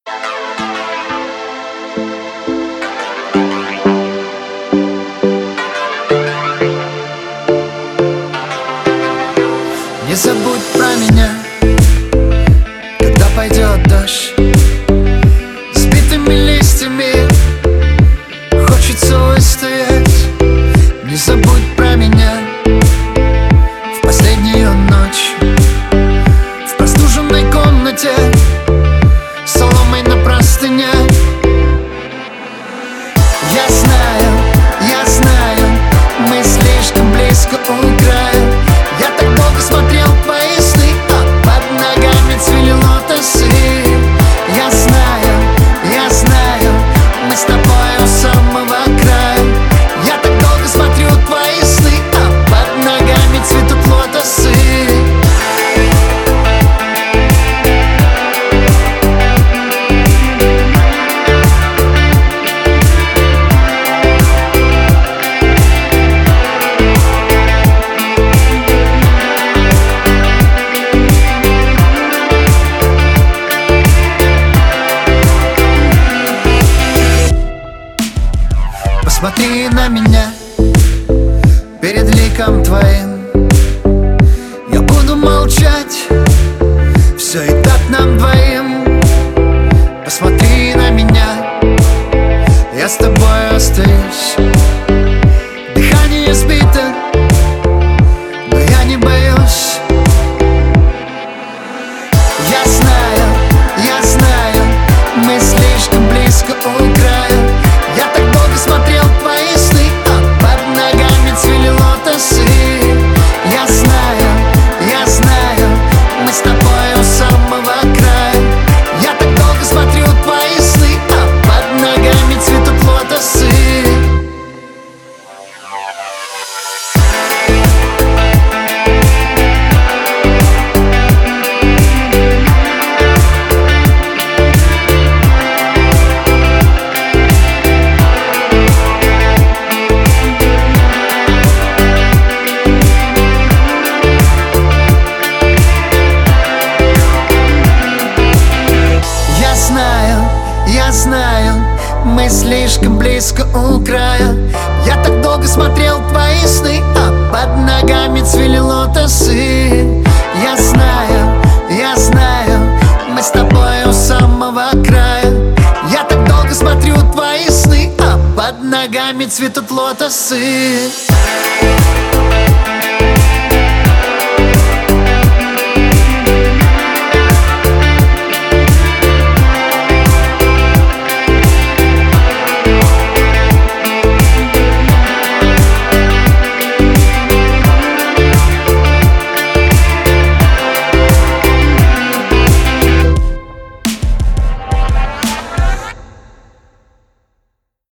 Не забудь про меня, когда пойдет дождь. Сбитыми листьями хочется выстоять. Не забудь про меня в последнюю ночь, в простуженной комнате, соломой на простынях. Я знаю, мы слишком близко у края. Я так долго смотрел твои сны, а под ногами цвели лотосы. Я знаю, мы с тобой у самого края. Я так долго смотрю твои сны, а под ногами цветут лотосы. Посмотри на меня перед ликом твоим. Я буду молчать, все и так нам двоим. Посмотри на меня, я с тобой остаюсь. Дыхание сбито, но я не боюсь. Я знаю, мы слишком близко у края. Я так долго смотрел твои сны, а под ногами цвели лотосы. Я знаю, мы с тобой у самого края. Я так долго смотрю твои сны, а под ногами цветут лотосы. Я знаю, мы слишком близко у края. Я так долго смотрел твои сны, а под ногами цвели лотосы. Я знаю, мы с тобой у самого края. Я так долго смотрю твои сны, а под ногами цветут лотосы.